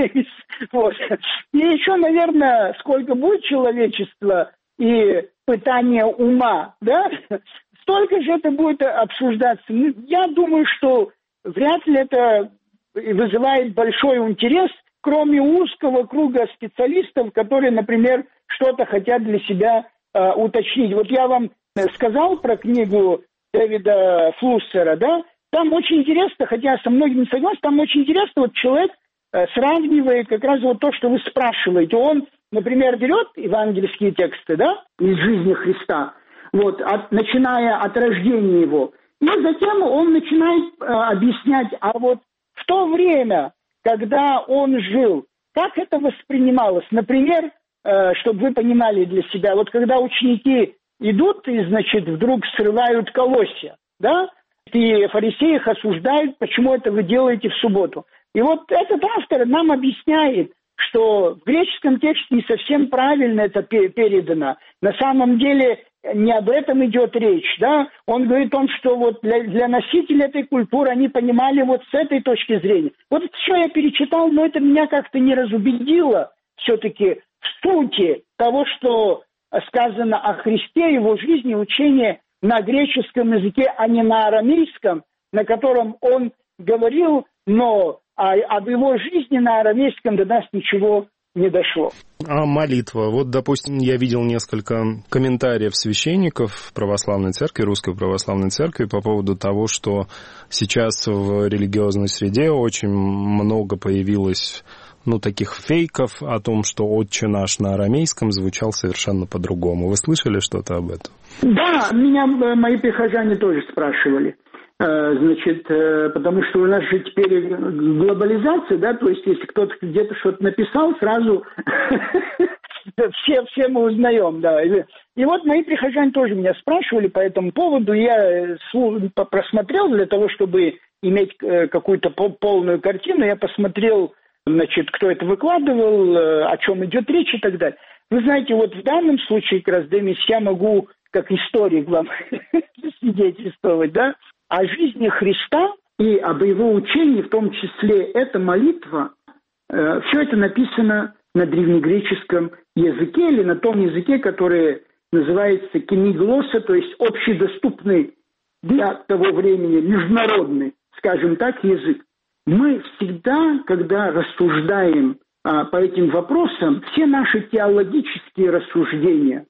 Вот. И еще, наверное, сколько будет человечества и пытания ума, да, столько же это будет обсуждаться. Я думаю, что вряд ли это вызывает большой интерес, кроме узкого круга специалистов, которые, например, что-то хотят для себя э, уточнить. Вот я вам сказал про книгу Дэвида Флуссера, да, там очень интересно, хотя со многими не согласен, там очень интересно, вот человек э, сравнивает как раз вот то, что вы спрашиваете. Он, например, берет евангельские тексты, да, из жизни Христа, вот, от, начиная от рождения его, и затем он начинает э, объяснять, а вот в то время, когда он жил, как это воспринималось? Например, э, чтобы вы понимали для себя, вот когда ученики идут и, значит, вдруг срывают колосья, да, и фарисеи их осуждают, почему это вы делаете в субботу. И вот этот автор нам объясняет, что в греческом тексте не совсем правильно это передано. На самом деле не об этом идет речь, да. Он говорит о том, что вот для, для носителей этой культуры они понимали вот с этой точки зрения. Вот это все я перечитал, но это меня как-то не разубедило все-таки в сути того, что сказано о Христе, его жизни, учении на греческом языке, а не на арамейском, на котором он говорил, но а, об его жизни на арамейском до нас ничего не дошло. А молитва? Вот, допустим, я видел несколько комментариев священников православной церкви, русской православной церкви по поводу того, что сейчас в религиозной среде очень много появилось, ну, таких фейков о том, что «Отче наш» на арамейском звучал совершенно по-другому. Вы слышали что-то об этом? Да, меня мои прихожане тоже спрашивали. Значит, потому что у нас же теперь глобализация, да, то есть если кто-то где-то что-то написал, сразу все, все мы узнаем, да. И вот мои прихожане тоже меня спрашивали по этому поводу, я просмотрел для того, чтобы иметь какую-то полную картину, я посмотрел, значит, кто это выкладывал, о чем идет речь и так далее. Вы знаете, вот в данном случае, как раз, Демис, я могу как историк вам свидетельствовать, да, о жизни Христа и об его учении, в том числе эта молитва, э, все это написано на древнегреческом языке или на том языке, который называется кемиглоса, то есть общедоступный для того времени, международный, скажем так, язык. Мы всегда, когда рассуждаем а, по этим вопросам, все наши теологические рассуждения,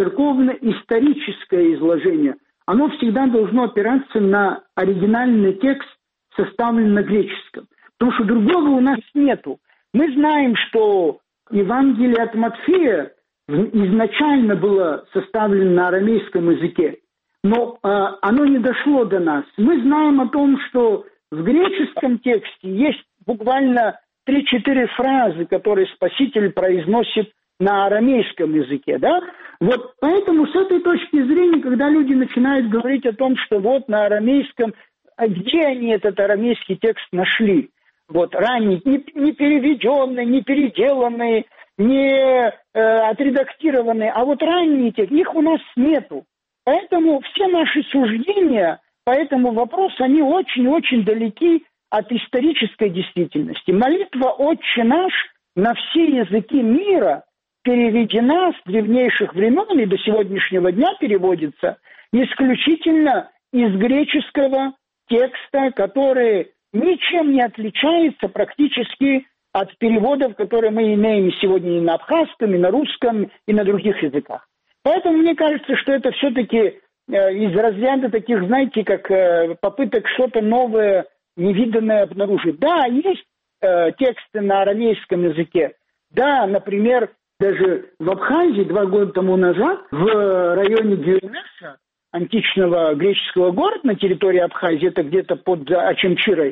церковно-историческое изложение, оно всегда должно опираться на оригинальный текст, составленный на греческом. Потому что другого у нас нету. Мы знаем, что Евангелие от Матфея изначально было составлено на арамейском языке, но э, оно не дошло до нас. Мы знаем о том, что в греческом тексте есть буквально три-четыре фразы, которые Спаситель произносит на арамейском языке, да? Вот поэтому с этой точки зрения, когда люди начинают говорить о том, что вот на арамейском, а где они этот арамейский текст нашли? Вот ранний, не, не переведенный, не переделанный, не э, отредактированный, а вот ранние тексты, их у нас нету. Поэтому все наши суждения по этому вопросу, они очень-очень далеки от исторической действительности. Молитва «Отче наш» на все языки мира переведена с древнейших времен и до сегодняшнего дня переводится исключительно из греческого текста, который ничем не отличается практически от переводов, которые мы имеем сегодня и на абхазском, и на русском, и на других языках. Поэтому мне кажется, что это все-таки э, из разряда таких, знаете, как э, попыток что-то новое, невиданное обнаружить. Да, есть э, тексты на арамейском языке. Да, например, даже в Абхазии два года тому назад в районе Гюйнеса, античного греческого города на территории Абхазии, это где-то под Очамчирой,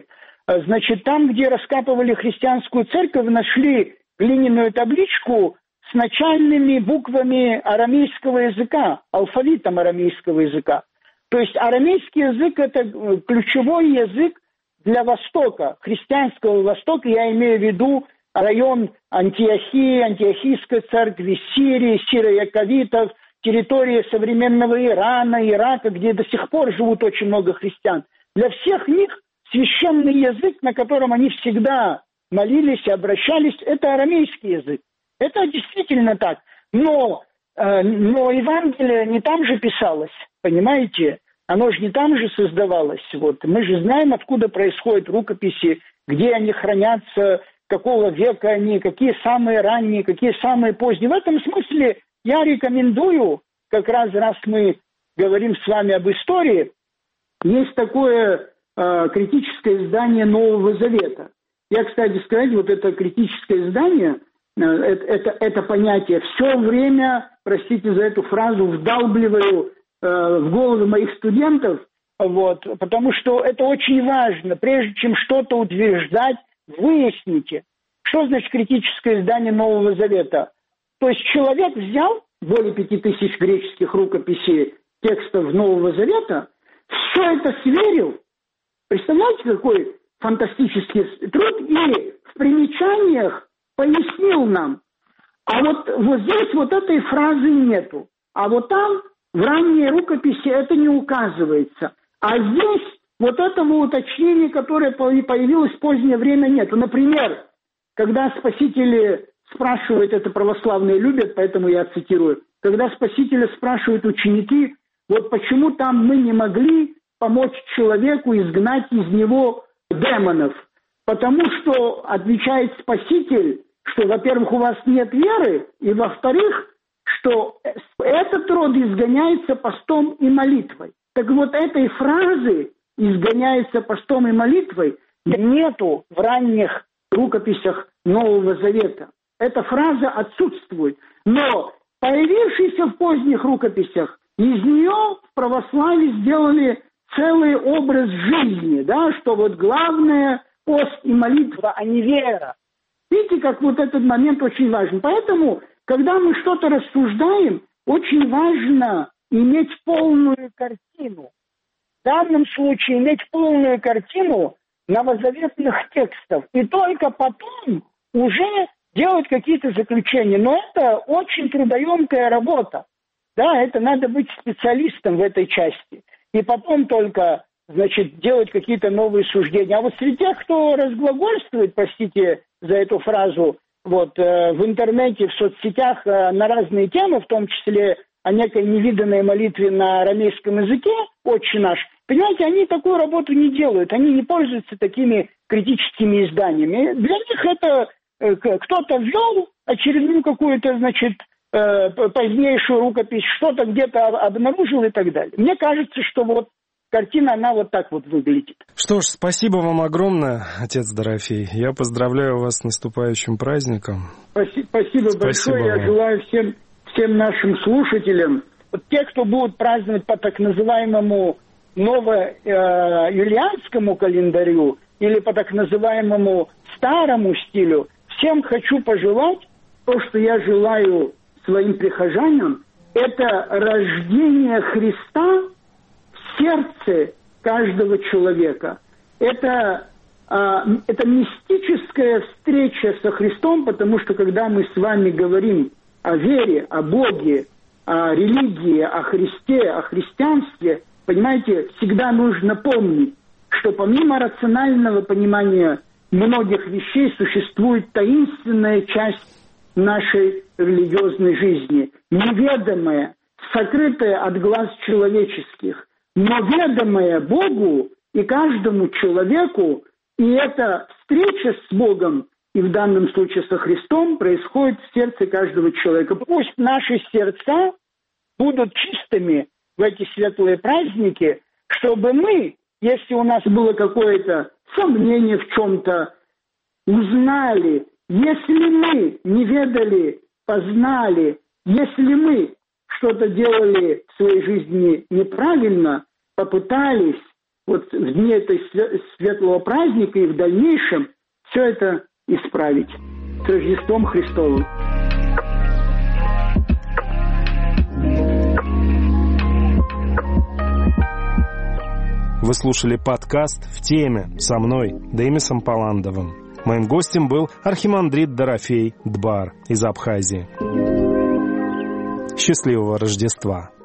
Значит, там, где раскапывали христианскую церковь, нашли глиняную табличку с начальными буквами арамейского языка, алфавитом арамейского языка. То есть арамейский язык – это ключевой язык для Востока, христианского Востока. Я имею в виду район Антиохии, Антиохийской церкви, Сирии, сиро-яковитов, территории современного Ирана, Ирака, где до сих пор живут очень много христиан. Для всех них священный язык, на котором они всегда молились и обращались, это арамейский язык. Это действительно так. Но, э, но Евангелие не там же писалось, понимаете? Оно же не там же создавалось. Вот. Мы же знаем, откуда происходят рукописи, где они хранятся, какого века они, какие самые ранние, какие самые поздние. В этом смысле я рекомендую, как раз раз мы говорим с вами об истории, есть такое э, критическое издание Нового Завета. Я, кстати сказать, вот это критическое издание, э, это, это, это понятие все время, простите за эту фразу, вдалбливаю э, в головы моих студентов, вот, потому что это очень важно. Прежде чем что-то утверждать, выясните, что значит критическое издание Нового Завета. То есть человек взял более пяти тысяч греческих рукописей текстов Нового Завета, все это сверил. Представляете, какой фантастический труд, и в примечаниях пояснил нам. А вот, вот здесь вот этой фразы нету. А вот там в ранней рукописи это не указывается. А здесь вот этого уточнения, которое появилось в позднее время, нету. Например, когда спасители спрашивают, это православные любят, поэтому я цитирую, когда спасителя спрашивают ученики, вот почему там мы не могли помочь человеку изгнать из него демонов. Потому что, отвечает спаситель, что, во-первых, у вас нет веры, и, во-вторых, что этот род изгоняется постом и молитвой. Так вот, этой фразы «изгоняется постом и молитвой» нету в ранних рукописях Нового Завета. Эта фраза отсутствует. Но появившаяся в поздних рукописях, из нее в православии сделали целый образ жизни, да, что вот главное пост и молитва, а не вера. Видите, как вот этот момент очень важен. Поэтому, когда мы что-то рассуждаем, очень важно иметь полную картину. В данном случае иметь полную картину новозаветных текстов. И только потом уже делать какие-то заключения. Но это очень трудоемкая работа. Да, это надо быть специалистом в этой части. И потом только, значит, делать какие-то новые суждения. А вот среди тех, кто разглагольствует, простите за эту фразу, вот, э, в интернете, в соцсетях э, на разные темы, в том числе о некой невиданной молитве на арамейском языке, «Отче наш», понимаете, они такую работу не делают, они не пользуются такими критическими изданиями. Для них это э, кто-то ввел очередную какую-то, значит, э, позднейшую рукопись, что-то где-то обнаружил и так далее. Мне кажется, что вот картина, она вот так вот выглядит. Что ж, спасибо вам огромное, отец Дорофей. Я поздравляю вас с наступающим праздником. Спасибо, спасибо, спасибо большое. Вам. Я желаю всем, всем нашим слушателям, вот те, кто будут праздновать по так называемому новоюлианскому календарю или по так называемому старому стилю, всем хочу пожелать то, что я желаю своим прихожанам, это рождение Христа в сердце каждого человека. Это, а, это мистическая встреча со Христом, потому что когда мы с вами говорим о вере, о Боге, о религии, о Христе, о христианстве, понимаете, всегда нужно помнить, что помимо рационального понимания многих вещей существует таинственная часть нашей религиозной жизни, неведомая, сокрытая от глаз человеческих, но ведомая Богу и каждому человеку, и эта встреча с Богом, и в данном случае со Христом, происходит в сердце каждого человека. Пусть наши сердца будут чистыми в эти светлые праздники, чтобы мы, если у нас было какое-то сомнение в чем-то, узнали, если мы не ведали, познали, если мы что-то делали в своей жизни неправильно, попытались вот в дни этой светлого праздника и в дальнейшем все это исправить. С Рождеством Христовым! Вы слушали подкаст «В теме» со мной, Демисом Палландовым. Моим гостем был архимандрит Дорофей Дбар из Абхазии. Счастливого Рождества!